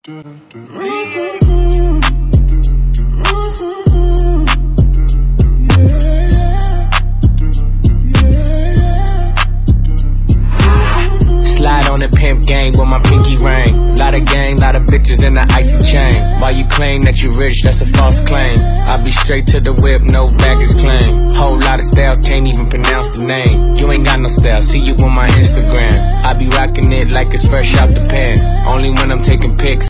Slide on the pimp gang with my pinky ring. Lot of gang, lot of bitches in the icy chain. While you claim that you rich, that's a false claim. I be straight to the whip, no baggage claim. Whole lot of styles, can't even pronounce the name. You ain't got no style, see you on my Instagram. I be rocking it like it's fresh out the pen. Only when I'm taking pics.